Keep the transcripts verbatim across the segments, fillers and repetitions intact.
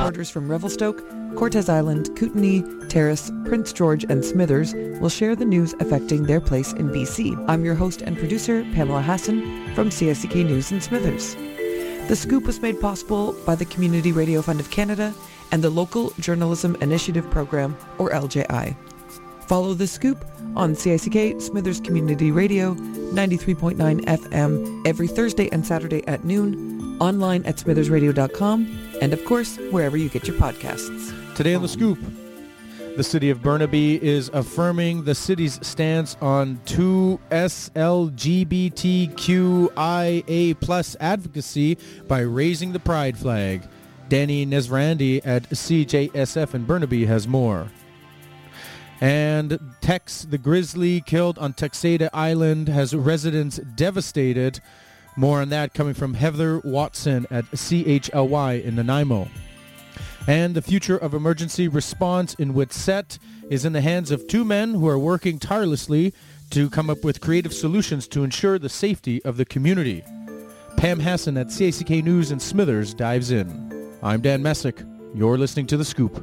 reporters from Revelstoke, Cortes Island, Kootenay, Terrace, Prince George and Smithers will share the news affecting their place in B C. I'm your host and producer, Pamela Hassan, from C I C K News in Smithers. The Scoop was made possible by the Community Radio Fund of Canada and the Local Journalism Initiative Program, or L J I. Follow The Scoop on C I C K Smithers Community Radio, ninety-three point nine F M, every Thursday and Saturday at noon, online at smithers radio dot com, and of course, wherever you get your podcasts. Today on The Scoop, the city of Burnaby is affirming the city's stance on two S L G B T Q I A plus advocacy by raising the pride flag. Danny Nesrandi at C J S F in Burnaby has more. And Tex the Grizzly killed on Texada Island has residents devastated. More on that coming from Heather Watson at C H L Y in Nanaimo. And the future of emergency response in Whitsett is in the hands of two men who are working tirelessly to come up with creative solutions to ensure the safety of the community. Pam Hassan at C I C K News in Smithers dives in. I'm Dan Messick. You're listening to The Scoop.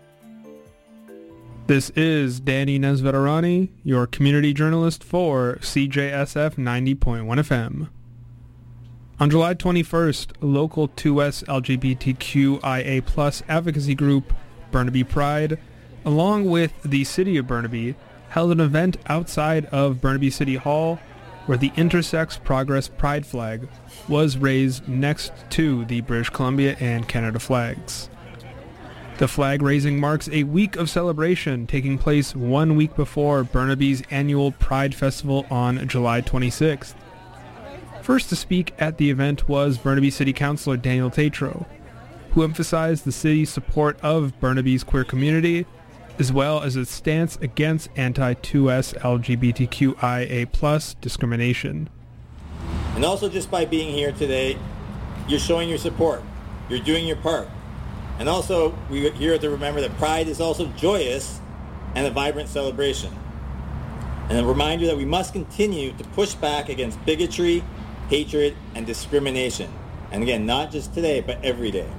This is Danny Nesveterani, your community journalist for C J S F ninety point one F M. On July twenty-first, local two S L G B T Q I A plus advocacy group, Burnaby Pride, along with the city of Burnaby, held an event outside of Burnaby City Hall where the Intersex Progress Pride flag was raised next to the British Columbia and Canada flags. The flag raising marks a week of celebration taking place one week before Burnaby's annual Pride Festival on July twenty-sixth. First to speak at the event was Burnaby City Councillor Daniel Tatro, who emphasized the city's support of Burnaby's queer community, as well as its stance against anti two S L G B T Q I A plus discrimination. And also just by being here today, you're showing your support. You're doing your part. And also, we're here to remember that Pride is also joyous and a vibrant celebration. And a reminder that we must continue to push back against bigotry, hatred, and discrimination. And again, not just today, but every day.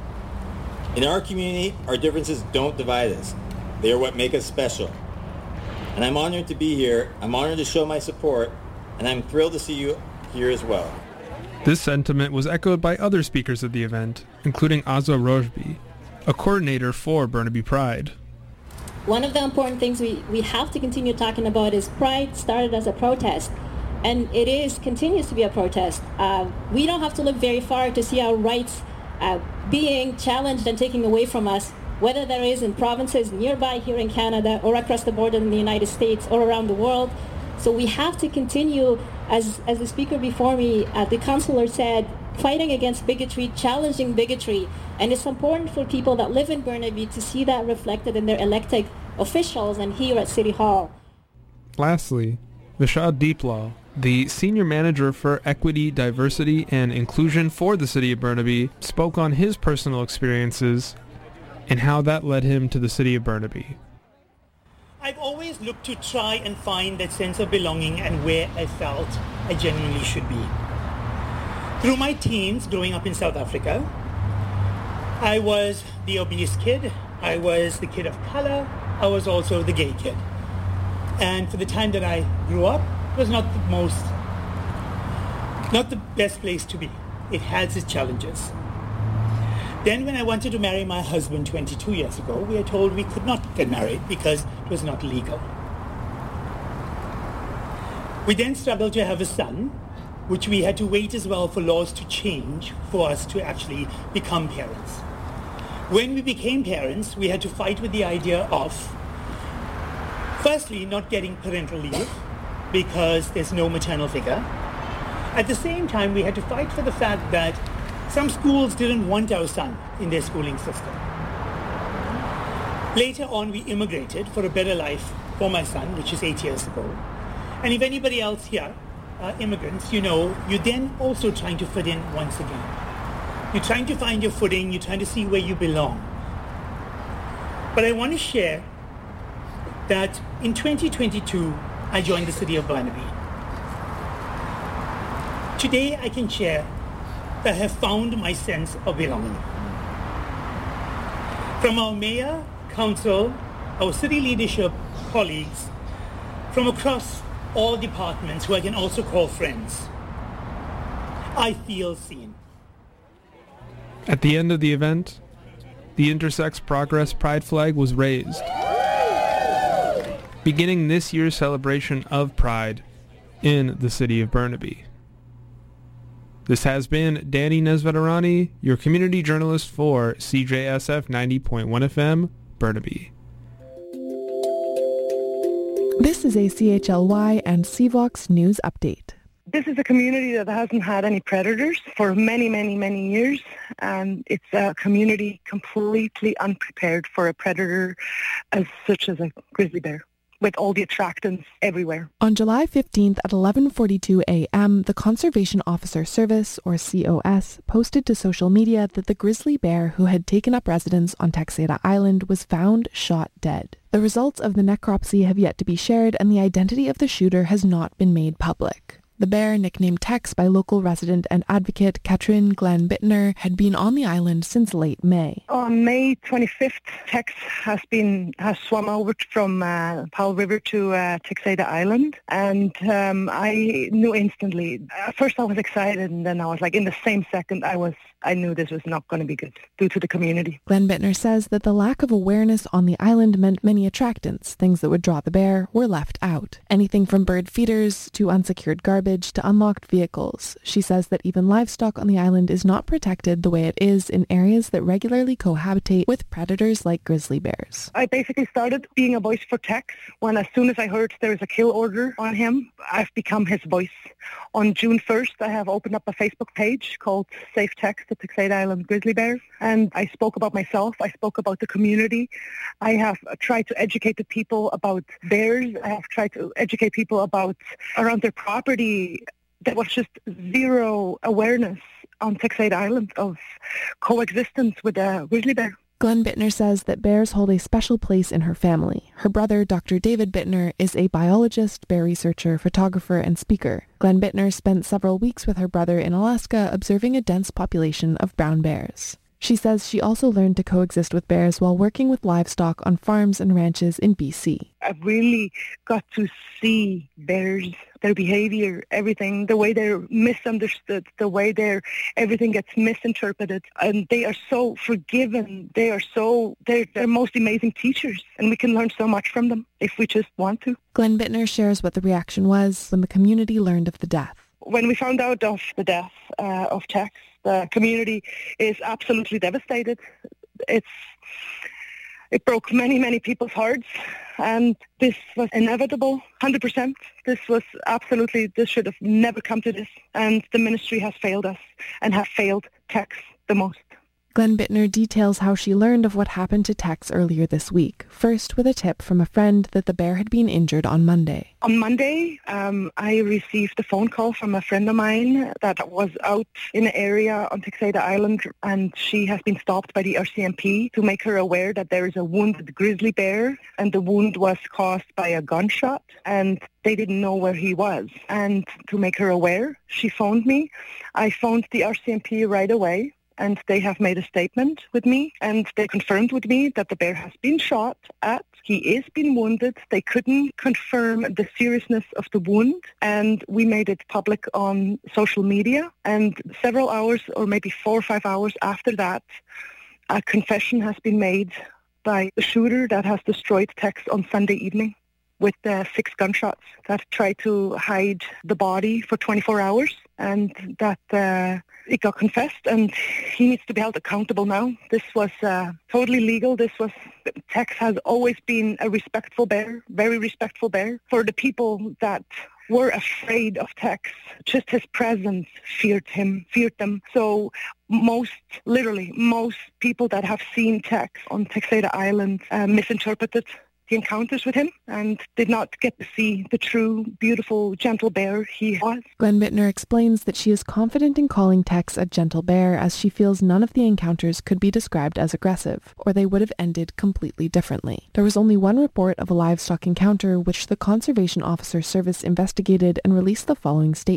In our community, our differences don't divide us. They are what make us special. And I'm honored to be here. I'm honored to show my support, and I'm thrilled to see you here as well. This sentiment was echoed by other speakers at the event, including Azwa Rojbi, a coordinator for Burnaby Pride. One of the important things we, we have to continue talking about is Pride started as a protest, and it is continues to be a protest. Uh, we don't have to look very far to see our rights uh, being challenged and taken away from us, whether that is in provinces nearby here in Canada or across the border in the United States or around the world. So we have to continue, as as the speaker before me, uh, the councillor said, fighting against bigotry, challenging bigotry. And it's important for people that live in Burnaby to see that reflected in their elected officials and here at City Hall. Lastly, Vishal Deeplaw, the Senior Manager for Equity, Diversity, and Inclusion for the City of Burnaby, spoke on his personal experiences and how that led him to the City of Burnaby. I've always looked to try and find that sense of belonging and where I felt I genuinely should be. Through my teens growing up in South Africa, I was the obese kid, I was the kid of color, I was also the gay kid. And for the time that I grew up, it was not the most, not the best place to be. It has its challenges. Then when I wanted to marry my husband twenty-two years ago, we were told we could not get married because it was not legal. We then struggled to have a son, which we had to wait as well for laws to change for us to actually become parents. When we became parents, we had to fight with the idea of, firstly, not getting parental leave because there's no maternal figure. At the same time, we had to fight for the fact that some schools didn't want our son in their schooling system. Later on, we immigrated for a better life for my son, which is eight years ago. And if anybody else here are immigrants, you know, you're then also trying to fit in once again. You're trying to find your footing, you're trying to see where you belong. But I want to share that in twenty twenty-two, I joined the City of Burnaby. Today, I can share that I have found my sense of belonging. From our mayor, council, our city leadership, colleagues, from across all departments who I can also call friends, I feel seen. At the end of the event, the Intersex Progress Pride flag was raised, beginning this year's celebration of Pride in the city of Burnaby. This has been Danny Nesveterani, your community journalist for C J S F ninety point one F M, Burnaby. This is a C H L Y and C VOX News Update. This is a community that hasn't had any predators for many, many, many years. And it's a community completely unprepared for a predator as such as a grizzly bear, with all the attractants everywhere. On July fifteenth at eleven forty-two a.m., the Conservation Officer Service, or C O S, posted to social media that the grizzly bear who had taken up residence on Texada Island was found shot dead. The results of the necropsy have yet to be shared, and the identity of the shooter has not been made public. The bear, nicknamed Tex by local resident and advocate Katrin Glenn Bittner, had been on the island since late May. On May twenty-fifth, Tex has been has swum over from uh, Powell River to uh, Texada Island, and um, I knew instantly. At first, I was excited, and then I was like, in the same second, I was I knew this was not going to be good due to the community. Glenn Bittner says that the lack of awareness on the island meant many attractants, things that would draw the bear, were left out. Anything from bird feeders to unsecured garbage to unlocked vehicles. She says that even livestock on the island is not protected the way it is in areas that regularly cohabitate with predators like grizzly bears. I basically started being a voice for Tex when as soon as I heard there was a kill order on him, I've become his voice. On June first, I have opened up a Facebook page called Safe Tex, the Texada Island Grizzly Bears, and I spoke about myself, I spoke about the community. I have tried to educate the people about bears. I have tried to educate people about around their property. There was just zero awareness on Texada Island of coexistence with a grizzly bear. Glenn Bittner says that bears hold a special place in her family. Her brother, Doctor David Bittner, is a biologist, bear researcher, photographer, and speaker. Glenn Bittner spent several weeks with her brother in Alaska observing a dense population of brown bears. She says she also learned to coexist with bears while working with livestock on farms and ranches in B C. I really got to see bears, their behavior, everything, the way they're misunderstood, the way they're, everything gets misinterpreted. And they are so forgiving. They are so, they're the most amazing teachers. And we can learn so much from them if we just want to. Glenn Bittner shares what the reaction was when the community learned of the death. When we found out of the death uh, of Tex, the community is absolutely devastated. It's It broke many, many people's hearts, and this was inevitable, one hundred percent. This was absolutely, this should have never come to this, and the ministry has failed us and have failed Tex the most. Glenn Bittner details how she learned of what happened to Tex earlier this week, first with a tip from a friend that the bear had been injured on Monday. On Monday, um, I received a phone call from a friend of mine that was out in an area on Texada Island, and she has been stopped by the R C M P to make her aware that there is a wounded grizzly bear, and the wound was caused by a gunshot, and they didn't know where he was. And to make her aware, she phoned me. I phoned the R C M P right away, and they have made a statement with me, and they confirmed with me that the bear has been shot at. He is being wounded. They couldn't confirm the seriousness of the wound, and we made it public on social media. And several hours, or maybe four or five hours after that, a confession has been made by the shooter that has destroyed Tex on Sunday evening with uh, six gunshots that tried to hide the body for twenty-four hours, and that uh, it got confessed, and he needs to be held accountable now. This was uh, totally legal. This was, Tex has always been a respectful bear, very respectful bear. For the people that were afraid of Tex, just his presence feared him, feared them. So most, literally, most people that have seen Tex on Texada Island uh, misinterpreted the encounters with him and did not get to see the true, beautiful, gentle bear he was. Glenn Bittner explains that she is confident in calling Tex a gentle bear, as she feels none of the encounters could be described as aggressive, or they would have ended completely differently. There was only one report of a livestock encounter, which the Conservation Officer Service investigated and released the following statement.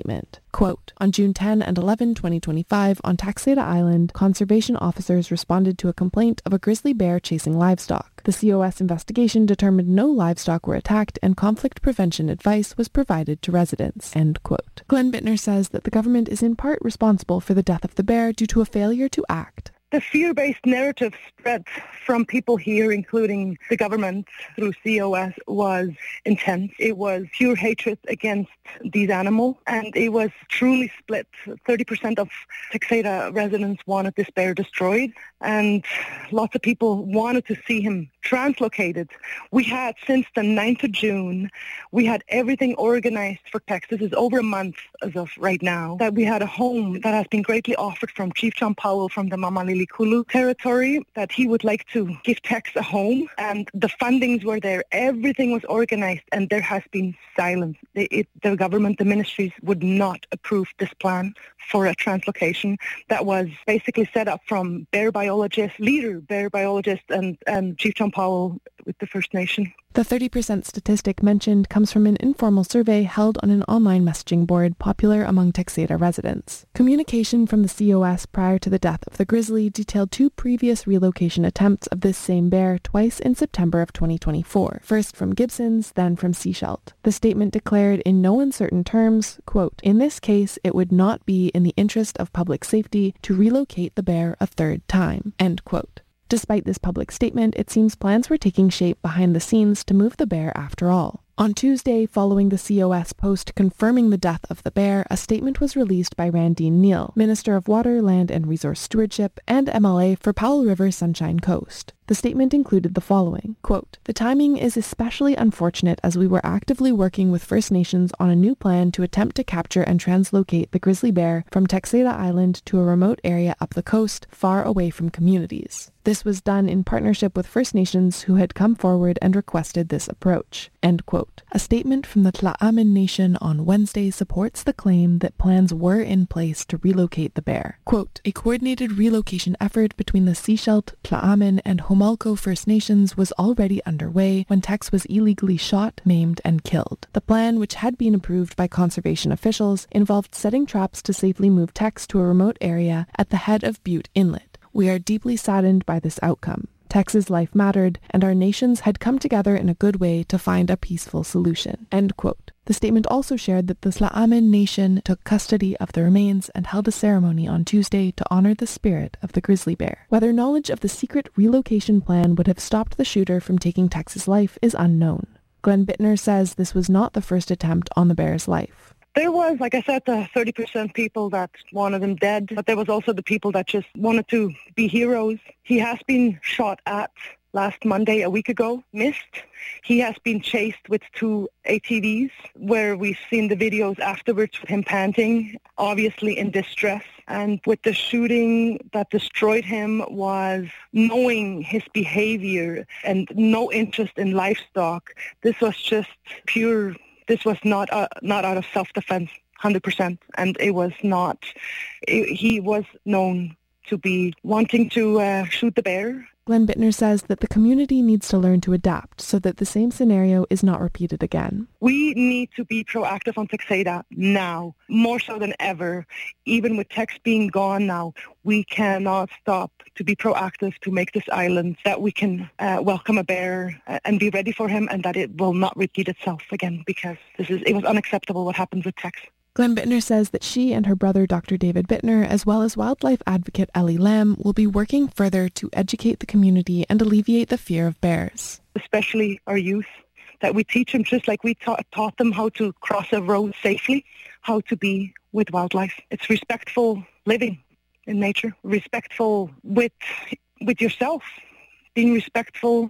Quote, on June tenth and eleventh, twenty twenty-five, on Taxeda Island, conservation officers responded to a complaint of a grizzly bear chasing livestock. The C O S investigation determined no livestock were attacked and conflict prevention advice was provided to residents. End quote. Glenn Bittner says that the government is in part responsible for the death of the bear due to a failure to act. The fear-based narrative spread from people here, including the government through C O S, was intense. It was pure hatred against these animals, and it was truly split. thirty percent of Taxeda residents wanted this bear destroyed, and lots of people wanted to see him translocated. We had, since the ninth of June, we had everything organized for Tex. This is over a month as of right now, that we had a home that has been greatly offered from Chief John Powell from the Mamalili Kulu territory, that he would like to give Tex a home, and the fundings were there. Everything was organized, and there has been silence. The, it, the government, the ministries would not approve this plan for a translocation that was basically set up from bear biologists, leader bear biologist, and, and Chief John Powell with the First Nation. The thirty percent statistic mentioned comes from an informal survey held on an online messaging board popular among Taxeda residents. Communication from the C O S prior to the death of the grizzly detailed two previous relocation attempts of this same bear twice in September of twenty twenty-four, first from Gibson's, then from Sechelt. The statement declared in no uncertain terms, quote, in this case, it would not be in the interest of public safety to relocate the bear a third time, end quote. Despite this public statement, it seems plans were taking shape behind the scenes to move the bear after all. On Tuesday, following the C O S post confirming the death of the bear, a statement was released by Randeen Neal, Minister of Water, Land and Resource Stewardship and M L A for Powell River Sunshine Coast. The statement included the following, quote, the timing is especially unfortunate as we were actively working with First Nations on a new plan to attempt to capture and translocate the grizzly bear from Taxeda Island to a remote area up the coast, far away from communities. This was done in partnership with First Nations who had come forward and requested this approach, end quote. A statement from the Tla'amin Nation on Wednesday supports the claim that plans were in place to relocate the bear. Quote, a coordinated relocation effort between the Sechelt, Tla'amin and Homalco First Nations was already underway when Tex was illegally shot, maimed and killed. The plan, which had been approved by conservation officials, involved setting traps to safely move Tex to a remote area at the head of Butte Inlet. We are deeply saddened by this outcome. Tex's life mattered, and our nations had come together in a good way to find a peaceful solution. End quote. The statement also shared that the Tla'amin Nation took custody of the remains and held a ceremony on Tuesday to honor the spirit of the grizzly bear. Whether knowledge of the secret relocation plan would have stopped the shooter from taking Tex's life is unknown. Glenn Bittner says this was not the first attempt on the bear's life. There was, like I said, the thirty percent people that wanted him dead, but there was also the people that just wanted to be heroes. He has been shot at last Monday, a week ago, missed. He has been chased with two A T Vs, where we've seen the videos afterwards with him panting, obviously in distress. And with the shooting that destroyed him was knowing his behavior and no interest in livestock. This was just pure... This was not uh, not out of self-defense, one hundred percent, and it was not, it, he was known to be wanting to uh, shoot the bear. Glenn Bittner says that the community needs to learn to adapt so that the same scenario is not repeated again. We need to be proactive on Taxeda now, more so than ever. Even with Tex being gone now, we cannot stop to be proactive to make this island that we can uh, welcome a bear and be ready for him, and that it will not repeat itself again, because this is it was unacceptable what happened with Tex. Glenn Bittner says that she and her brother Doctor David Bittner, as well as wildlife advocate Ellie Lamb, will be working further to educate the community and alleviate the fear of bears. Especially our youth, that we teach them just like we ta- taught them how to cross a road safely, how to be with wildlife. It's respectful living in nature, respectful with with yourself, being respectful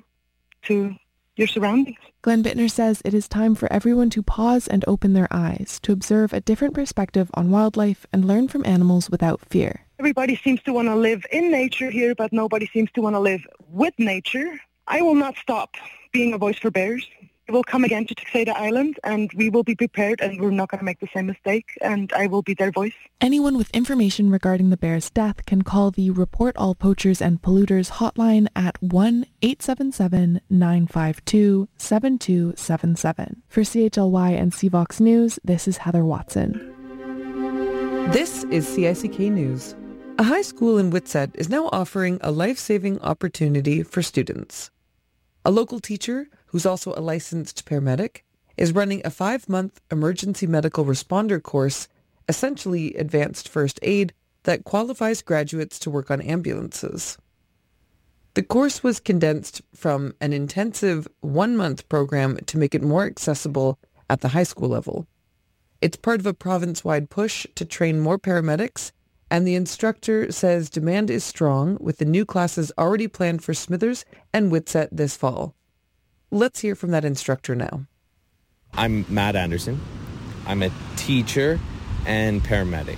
to your surroundings. Glenn Bittner says it is time for everyone to pause and open their eyes, to observe a different perspective on wildlife and learn from animals without fear. Everybody seems to want to live in nature here, but nobody seems to want to live with nature. I will not stop being a voice for bears. We will come again to Taxeda Island, and we will be prepared, and we're not going to make the same mistake, and I will be their voice. Anyone with information regarding the bear's death can call the Report All Poachers and Polluters hotline at one eight seven seven, nine five two, seven two seven seven. For C H L Y and C VOX News, this is Heather Watson. This is C I C K News. A high school in Whitsett is now offering a life-saving opportunity for students. A local teacher, who's also a licensed paramedic, is running a five-month emergency medical responder course, essentially advanced first aid, that qualifies graduates to work on ambulances. The course was condensed from an intensive one-month program to make it more accessible at the high school level. It's part of a province-wide push to train more paramedics, and the instructor says demand is strong, with the new classes already planned for Smithers and Whitsett this fall. Let's hear from that instructor now. I'm Matt Anderson. I'm a teacher and paramedic.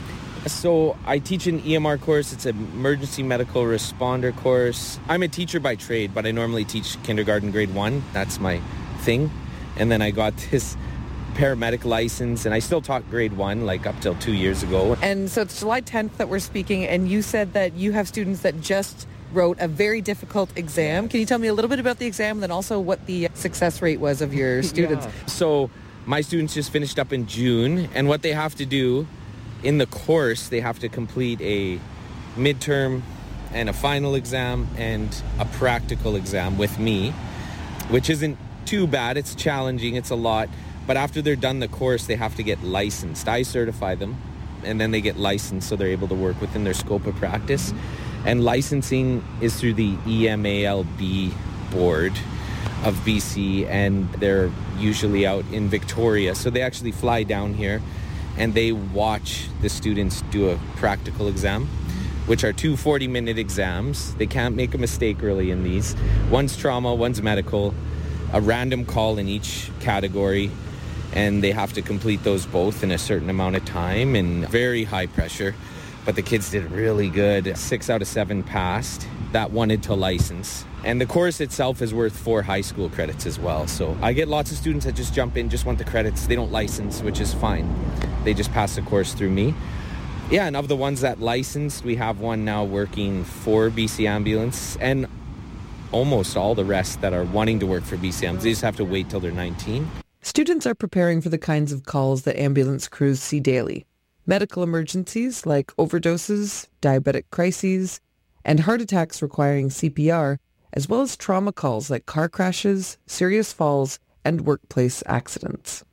So I teach an E M R course. It's an emergency medical responder course. I'm a teacher by trade, but I normally teach kindergarten grade one. That's my thing. And then I got this paramedic license, and I still taught grade one, like up till two years ago. And so it's July tenth that we're speaking, and you said that you have students that just wrote a very difficult exam. Can you tell me a little bit about the exam, and then also what the success rate was of your students? Yeah. So my students just finished up in June, and what they have to do in the course, they have to complete a midterm and a final exam and a practical exam with me, which isn't too bad. It's challenging. It's a lot. But after they're done the course, they have to get licensed. I certify them, and then they get licensed so they're able to work within their scope of practice. And licensing is through the E M A L B board of B C, and they're usually out in Victoria. So they actually fly down here, and they watch the students do a practical exam, which are two forty-minute exams. They can't make a mistake really in these. One's trauma, one's medical, a random call in each category, and they have to complete those both in a certain amount of time and very high pressure. But the kids did really good. Six out of seven passed that wanted to license. And the course itself is worth four high school credits as well. So I get lots of students that just jump in, just want the credits. They don't license, which is fine. They just pass the course through me. Yeah, and of the ones that licensed, we have one now working for B C Ambulance, and almost all the rest that are wanting to work for B C Ambulance. They just have to wait till they're nineteen. Students are preparing for the kinds of calls that ambulance crews see daily. Medical emergencies like overdoses, diabetic crises, and heart attacks requiring C P R, as well as trauma calls like car crashes, serious falls, and workplace accidents.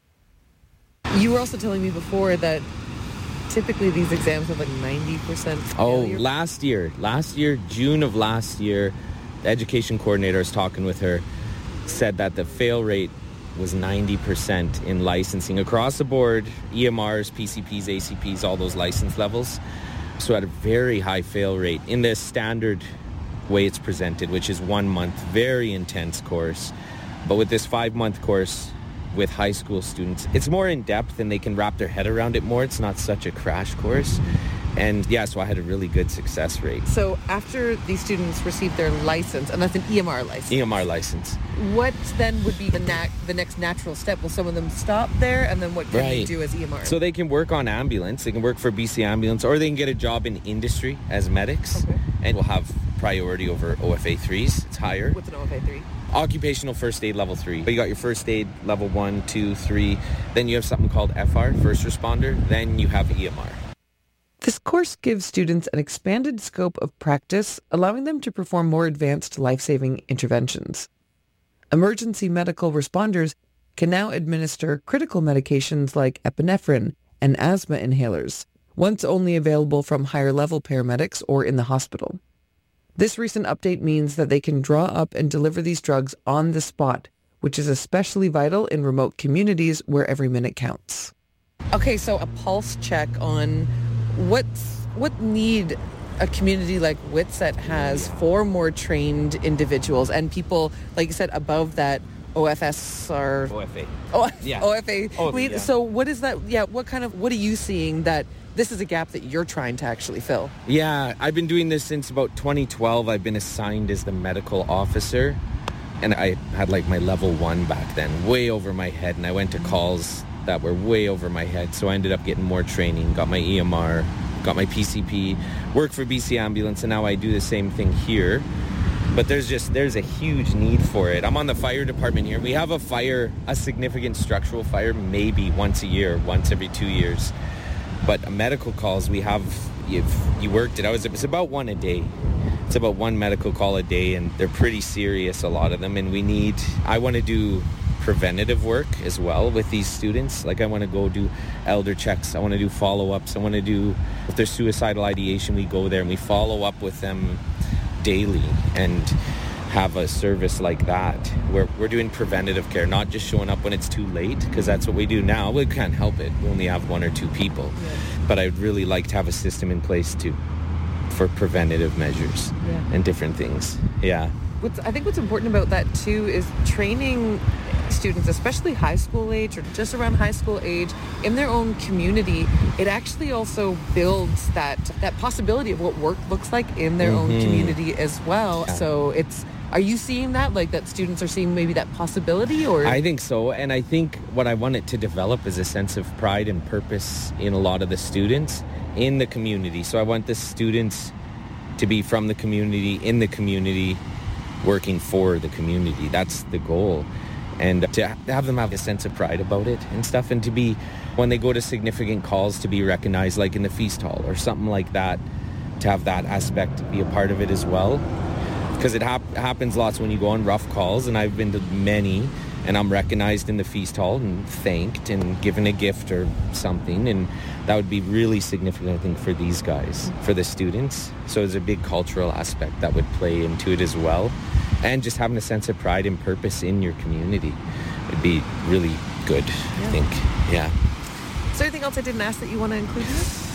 You were also telling me before that typically these exams have like ninety percent failure. Oh, last year, last year, June of last year, the education coordinator, I was talking with her, said that the fail rate was ninety percent in licensing across the board, E M Rs, P C Ps, A C Ps, all those license levels. So at a very high fail rate in the standard way it's presented, which is one month, very intense course. But with this five-month course with high school students, it's more in depth and they can wrap their head around it more. It's not such a crash course. And yeah, so I had a really good success rate. So after these students receive their license, and that's an E M R license. E M R license. What then would be the nat- the next natural step? Will some of them stop there, and then what can right. they do as E M R? So they can work on ambulance, they can work for B C Ambulance, or they can get a job in industry as medics, okay. and will have priority over O F A threes. It's higher. What's an O F A three? Occupational first aid level three. You got your first aid level one, two, three. Then you have something called F R, first responder. Then you have E M R. This course gives students an expanded scope of practice, allowing them to perform more advanced life-saving interventions. Emergency medical responders can now administer critical medications like epinephrine and asthma inhalers, once only available from higher-level paramedics or in the hospital. This recent update means that they can draw up and deliver these drugs on the spot, which is especially vital in remote communities where every minute counts. Okay, so a pulse check on what's, what need a community like Whitsett has for more trained individuals and people, like you said, above that O F S or... O F A. Oh, yeah. O F A. O F A, Wait, yeah. So what is that? Yeah, what kind of, what are you seeing that this is a gap that you're trying to actually fill? Yeah, I've been doing this since about twenty twelve. I've been assigned as the medical officer, and I had like my level one back then, way over my head, and I went to calls that were way over my head, so I ended up getting more training, got my E M R, got my P C P, worked for B C Ambulance, and now I do the same thing here. But there's just, there's a huge need for it. I'm on the fire department here. We have a fire, a significant structural fire, maybe once a year, once every two years. But medical calls, we have, you've, you worked it out, it's about one a day. It's about one medical call a day, and they're pretty serious, a lot of them. And we need, I want to do preventative work as well with these students. Like I want to go do elder checks. I want to do follow-ups. I want to do, if there's suicidal ideation, we go there and we follow up with them daily and have a service like that where we're doing preventative care, not just showing up when it's too late, because that's what we do now. We can't help it. We only have one or two people. Yeah. But I'd really like to have a system in place to for preventative measures yeah. and different things. Yeah. What's, I think what's important about that too is training students, especially high school age or just around high school age, in their own community. It actually also builds that that possibility of what work looks like in their mm-hmm. own community as well. Yeah. So it's, are you seeing that, like that students are seeing maybe that possibility? Or I think so, and I think what I want it to develop is a sense of pride and purpose in a lot of the students in the community. So I want the students to be from the community, in the community, working for the community. That's the goal. And to have them have a sense of pride about it and stuff, and to be, when they go to significant calls, to be recognized like in the feast hall or something like that, to have that aspect be a part of it as well. Because it hap- happens lots when you go on rough calls, and I've been to many, and I'm recognized in the feast hall and thanked and given a gift or something, and that would be really significant, I think, for these guys, for the students. So there's a big cultural aspect that would play into it as well. And just having a sense of pride and purpose in your community would be really good, yeah. I think. Yeah. Is there anything else I didn't ask that you want to include in this?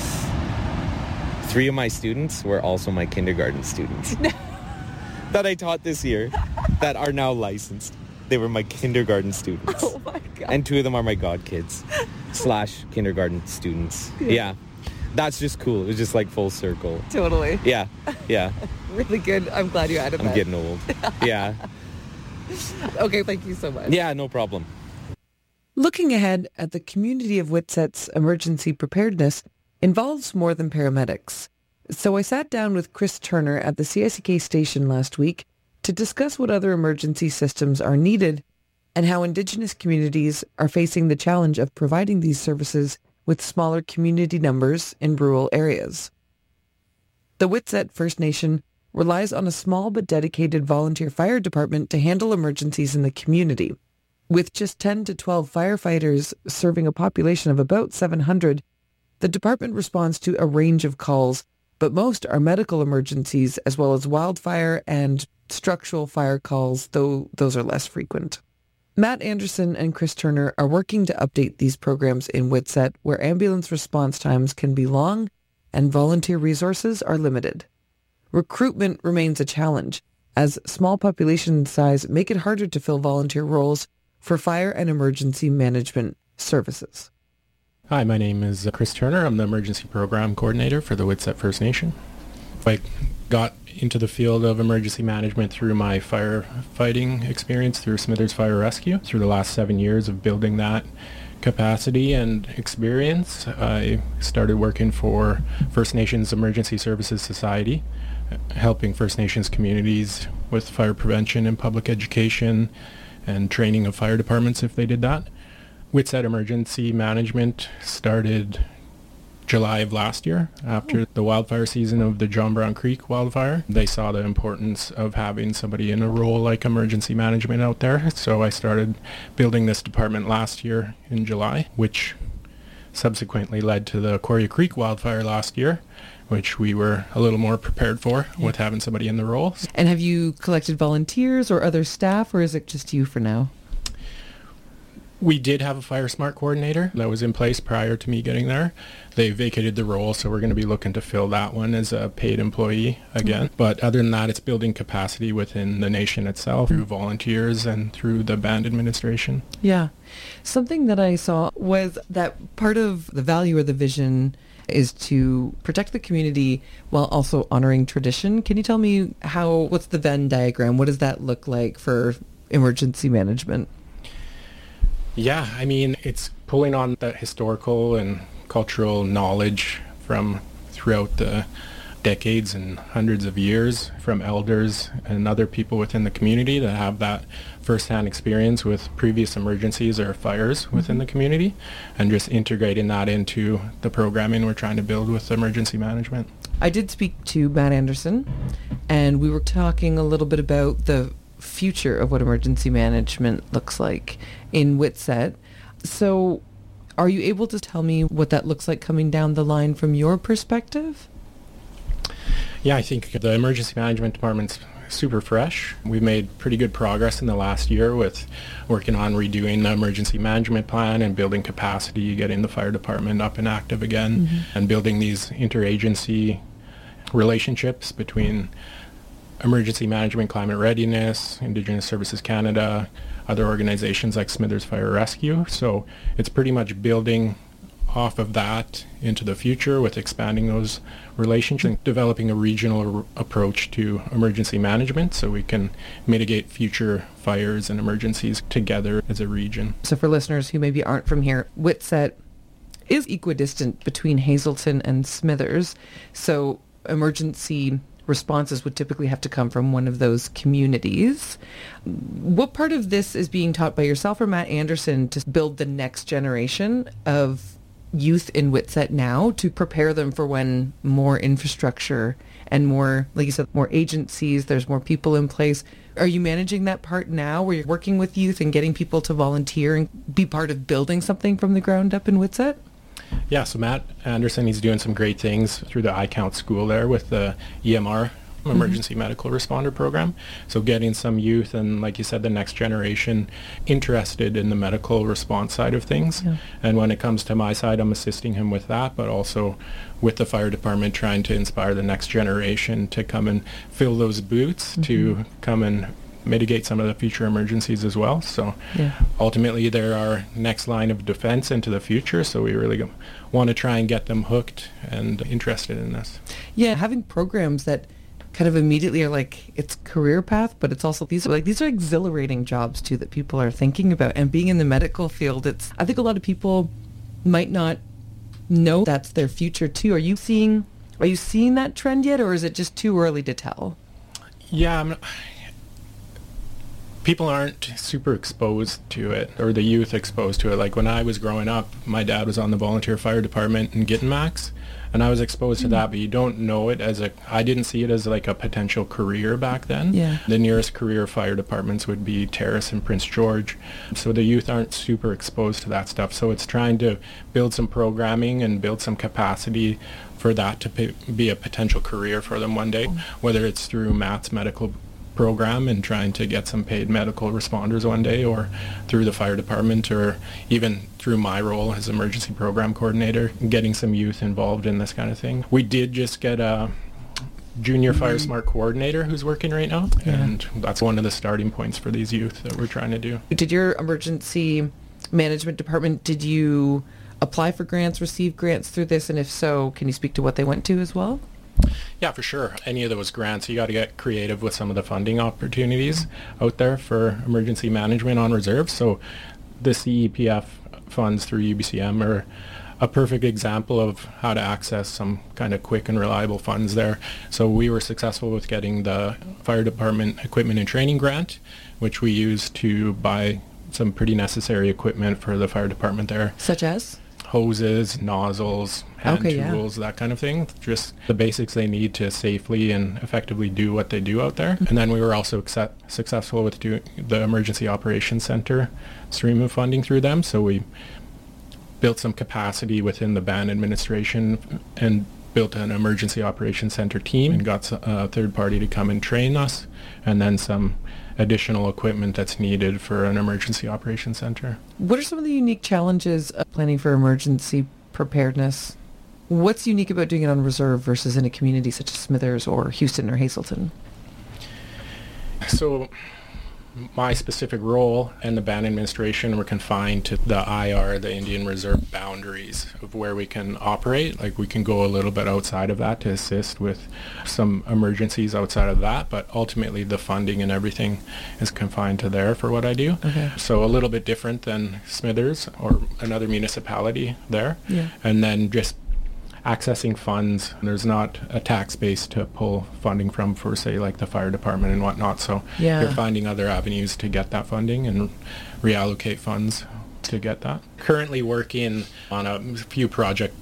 Three of my students were also my kindergarten students that I taught this year that are now licensed. They were my kindergarten students. Oh my God. And two of them are my godkids slash kindergarten students. Yeah. yeah. That's just cool. It was just like full circle. Totally. Yeah. Yeah. Really good. I'm glad you added I'm that. I'm getting old. Yeah. Okay, thank you so much. Yeah, no problem. Looking ahead at the community of Whitset's emergency preparedness involves more than paramedics. So I sat down with Chris Turner at the C I C K station last week to discuss what other emergency systems are needed and how Indigenous communities are facing the challenge of providing these services with smaller community numbers in rural areas. The Whitset First Nation relies on a small but dedicated volunteer fire department to handle emergencies in the community. With just ten to twelve firefighters serving a population of about seven hundred, the department responds to a range of calls, but most are medical emergencies as well as wildfire and structural fire calls, though those are less frequent. Matt Anderson and Chris Turner are working to update these programs in Whitset, where ambulance response times can be long and volunteer resources are limited. Recruitment remains a challenge, as small population size make it harder to fill volunteer roles for fire and emergency management services. Hi, my name is Chris Turner. I'm the Emergency Program Coordinator for the Whitset First Nation. I got into the field of emergency management through my firefighting experience through Smithers Fire Rescue. Through the last seven years of building that capacity and experience, I started working for First Nations Emergency Services Society, helping First Nations communities with fire prevention and public education and training of fire departments if they did that. Whitset Emergency Management started July of last year after the wildfire season of the John Brown Creek wildfire. They saw the importance of having somebody in a role like emergency management out there, so I started building this department last year in July, which subsequently led to the Quarry Creek wildfire last year, which we were a little more prepared for yeah. with having somebody in the role. And have you collected volunteers or other staff, or is it just you for now? We did have a Fire Smart coordinator that was in place prior to me getting there. They vacated the role, so we're going to be looking to fill that one as a paid employee again. Mm-hmm. But other than that, it's building capacity within the nation itself through volunteers and through the band administration. Yeah. Something that I saw was that part of the value or the vision is to protect the community while also honoring tradition. Can you tell me how, what's the Venn diagram? What does that look like for emergency management? Yeah, I mean, it's pulling on the historical and cultural knowledge from throughout the decades and hundreds of years from elders and other people within the community that have that first-hand experience with previous emergencies or fires within the community, and just integrating that into the programming we're trying to build with emergency management. I did speak to Matt Anderson, and we were talking a little bit about the future of what emergency management looks like in Whitsett. So are you able to tell me what that looks like coming down the line from your perspective? Yeah, I think the emergency management department's super fresh. We've made pretty good progress in the last year with working on redoing the emergency management plan and building capacity, getting the fire department up and active again, mm-hmm. and building these interagency relationships between emergency management, climate readiness, Indigenous Services Canada, other organizations like Smithers Fire Rescue. So it's pretty much building off of that into the future with expanding those relationships and developing a regional r- approach to emergency management so we can mitigate future fires and emergencies together as a region. So for listeners who maybe aren't from here, Whitsett is equidistant between Hazelton and Smithers. So emergency responses would typically have to come from one of those communities. What part of this is being taught by yourself or Matt Anderson to build the next generation of youth in Whitsett now to prepare them for when more infrastructure and more, like you said, more agencies, there's more people in place? Are you managing that part now where you're working with youth and getting people to volunteer and be part of building something from the ground up in Whitsett? Yeah, so Matt Anderson, he's doing some great things through the I COUNT school there with the E M R, Emergency mm-hmm. Medical Responder Program. So getting some youth and, like you said, the next generation interested in the medical response side of things. Yeah. And when it comes to my side, I'm assisting him with that, but also with the fire department trying to inspire the next generation to come and fill those boots, mm-hmm. to come and mitigate some of the future emergencies as well. So yeah. ultimately they're our next line of defense into the future, so we really want to try and get them hooked and interested in this. Yeah, having programs that kind of immediately are like, it's career path, but it's also, these are like, these are exhilarating jobs too that people are thinking about. And being in the medical field, it's, I think a lot of people might not know that's their future too. Are you seeing, are you seeing that trend yet, or is it just too early to tell? Yeah, I'm not, people aren't super exposed to it, or the youth exposed to it. Like when I was growing up, my dad was on the volunteer fire department in Gittimax, and I was exposed mm-hmm. to that, but you don't know it as a, I didn't see it as like a potential career back then. Yeah. The nearest career fire departments would be Terrace and Prince George. So the youth aren't super exposed to that stuff. So it's trying to build some programming and build some capacity for that to p- be a potential career for them one day, whether it's through Matt's medical program and trying to get some paid medical responders one day, or through the fire department, or even through my role as emergency program coordinator, getting some youth involved in this kind of thing. We did just get a junior mm-hmm. Fire Smart coordinator who's working right now, yeah. and that's one of the starting points for these youth that we're trying to do. Did your emergency management department, did you apply for grants, receive grants through this, and if so, can you speak to what they went to as well? Yeah, for sure. Any of those grants, you got to get creative with some of the funding opportunities out there for emergency management on reserve. So the C E P F funds through U B C M are a perfect example of how to access some kind of quick and reliable funds there. So we were successful with getting the fire department equipment and training grant, which we used to buy some pretty necessary equipment for the fire department there. Such as? Hoses, nozzles, hand okay, tools, yeah. that kind of thing. Just the basics they need to safely and effectively do what they do out there. And then we were also accept- successful with doing the Emergency Operations Center stream of funding through them. So we built some capacity within the band administration and built an Emergency Operations Center team and got a third party to come and train us, and then some additional equipment that's needed for an emergency operations center. What are some of the unique challenges of planning for emergency preparedness? What's unique about doing it on reserve versus in a community such as Smithers or Houston or Hazelton? So my specific role and the band administration were confined to the I R, the Indian Reserve boundaries of where we can operate. Like we can go a little bit outside of that to assist with some emergencies outside of that, but ultimately the funding and everything is confined to there for what I do. Okay. So a little bit different than Smithers or another municipality there. Yeah. And then just accessing funds. There's not a tax base to pull funding from for, say, like the fire department and whatnot. So Yeah. you're finding other avenues to get that funding and reallocate funds to get that. Currently working on a few project